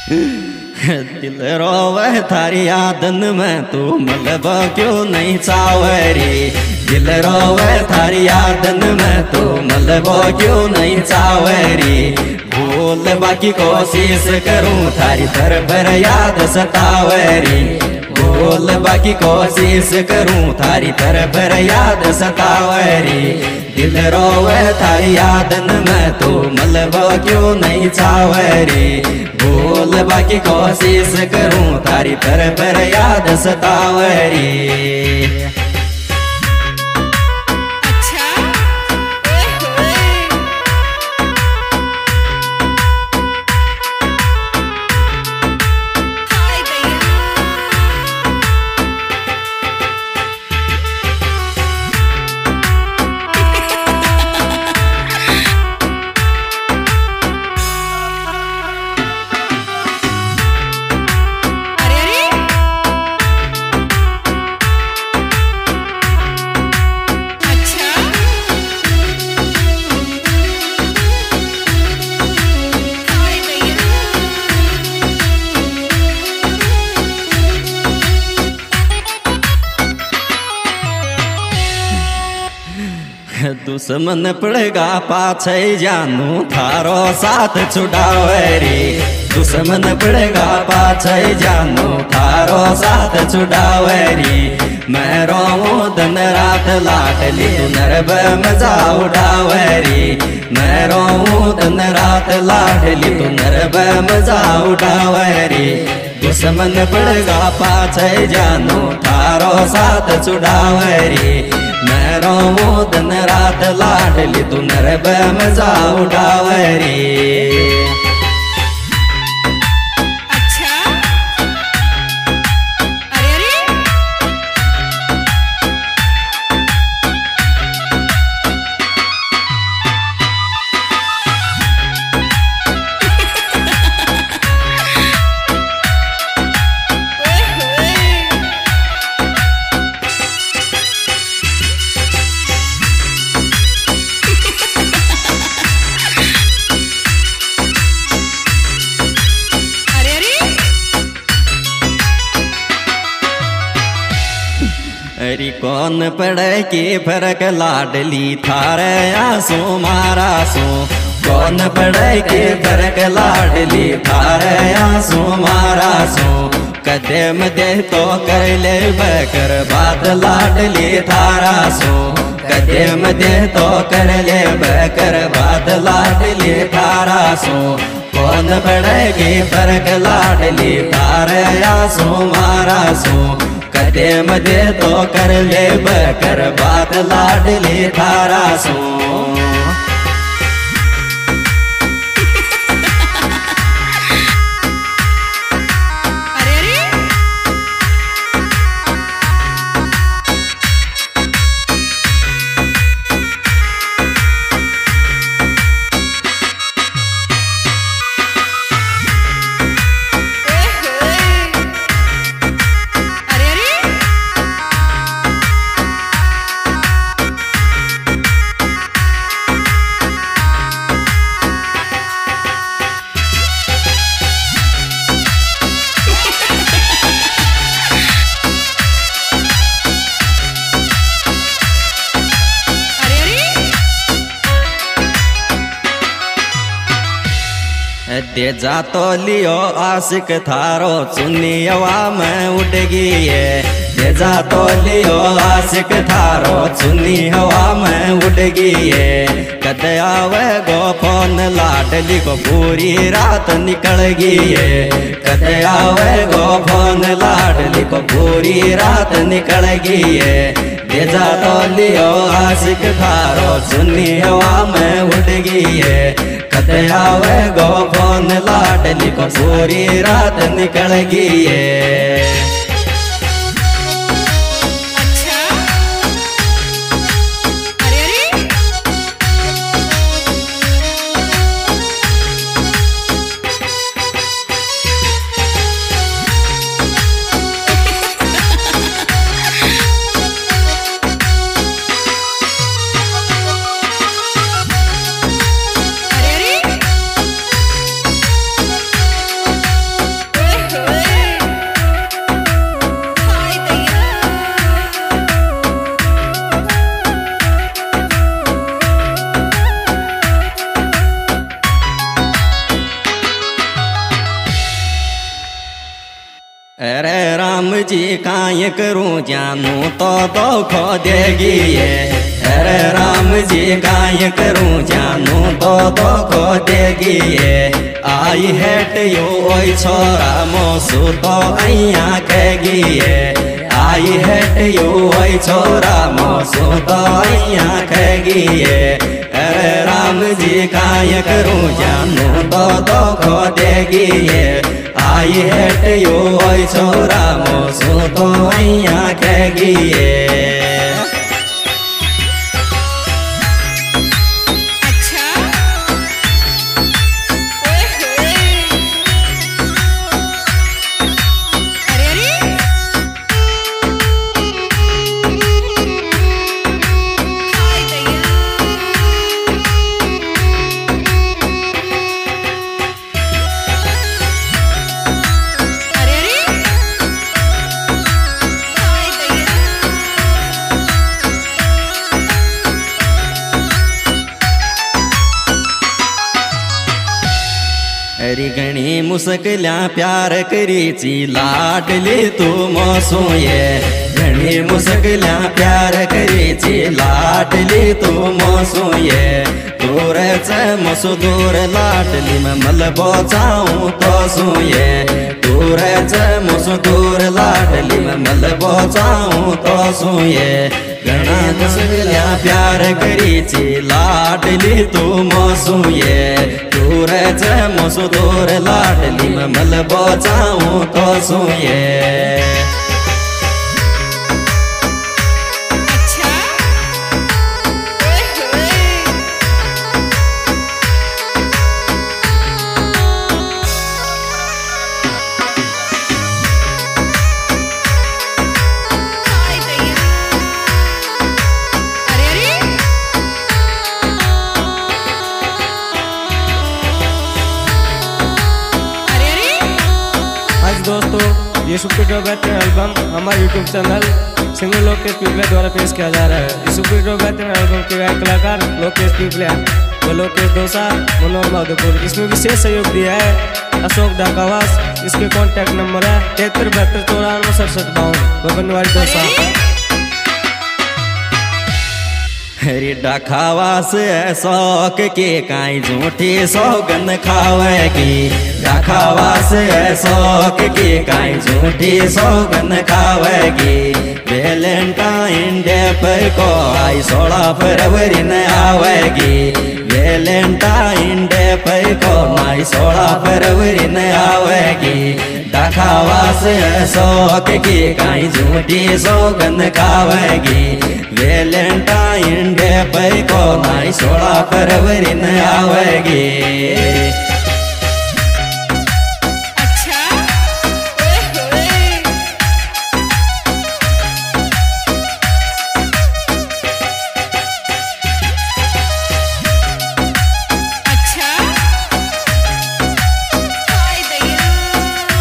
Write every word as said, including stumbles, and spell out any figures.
दिल रोवे थारी यादन में तू मतलब क्यों नहीं चावरी। दिल रोवे थारी यादन में तू मतलब क्यों नहीं चावरी। भूल बाकी कोशिश करूं थारी तरफ याद सतावरी। भूल बाकी कोशिश करूं थारी तरफ याद सतावरी। दिल रोवे थारी यादन में तू मतलब क्यों नहीं चावरी। भूल बाकी कोशिश करूं थारी तरफ याद सतावरी। दुश्मन पड़ेगा पाछे जानू थारो साथ छुड़ावरी। दुश्मन पड़ेगा पाछे जानू थारो साथ छुड़ावरी। मैं रोऊं दिन रात लाडली तू नरब मजा उड़ावरी। मैं रोऊं दिन रात लाडली तू नरब मजा उड़ावरी। दुश्मन पड़ेगा पाछे जानू थारो साथ छुड़ावरी। मैं रोऊं दिन रात लाडली तू नरब मजा उड़ावरी। अरे कौन पड़े की फर्क लाडली थारे आंसू मारा सो। कौन पड़े की फर्क लाडली थारे आंसू मारा सो। कदम दे तो कर ले बकर बात लाडली थारा सो। कदम दे तो कर ले बकर बात लाडली थारा सो। कौन पड़े की फर्क लाडली थारे आंसू मारा सो। कदम दे तो कर ले बकर बात लाडली थारा सो। दे जा तो लियो आशिक थारो चुन्नी हवा में उड़ गई है। दे जा तो लियो आशिक थारो चुन्नी हवा में उड़ गई है। कद आवे गो फोन लाडली को पूरी रात निकल गई है। कद आवे गो फोन लाडली को पूरी रात निकल गई है। दे जा तो लियो आशिक थारो चुन्नी हवा में उड़ गई है। कद आवे गो फोन लाडली को पूरी रात निकल गई है। अरे राम जी काई करूं जानू तो धोखो देगी ये। अरे राम जी काई करूं जानू तो धोखो देगी ये। आई हेट यो ओई छोरा मोसू तो अइया कहेगी ये। आई हेट यो ओई छोरा मोसू तो अइया कहेगी ये। अरे राम जी काई करूं जानू तो धोखो देगी ये। आई हेट यो ओई छोरा मोसू तो अइया कहेगी ये। अरे घणी मुश्किल्या प्यार करीची लाडली तू मोसू ये। घणी मुश्किल्या प्यार करीची लाडली तू मोसू ये। दूरच मोसू दूर लाडली में मलबो जाऊं तो सूये। दूरच मोसू दूर लाडली में मलबो जाऊं तो सूये। घना मुश्किल्या प्यार करीची लाडली तू मोसू ये। दूरच मोसू दूर लाडली में मलबो जाऊं तो सूये। दोस्तों ये सुपर हिट बेहतरीन एल्बम हमारे यूट्यूब चैनल सिंगर लोकेश पीपले द्वारा पेश किया जा रहा है। इस सुपर हिट बेहतरीन एल्बम के गायक कलाकार लोकेश पीपले व लोकेश दोसा मनोहर माधोपुर। इसमें विशेष सहयोग दिया है अशोक डाकावास। इसके कॉन्टैक्ट नंबर है तिहत्तर बहत्तर चौरानवे सड़सठ बावन बबनवाड़ी दोसा। हरी डाखावास शौक के काई झूठी सौगन खावेगी। डाखावास शौक के काई झूठी सौगन खावेगी। वैलेंटाइन डे पर को आई सोलह फरवरी न आवेगी। वैलेंटाइन डे पर को आई सोलह फरवरी न आवेगी। डाखावास शौक की काई झूठी सौगन खावेगी। वैलेंटाइन डे पर को नाई सोलह फरवरी न आवेगी।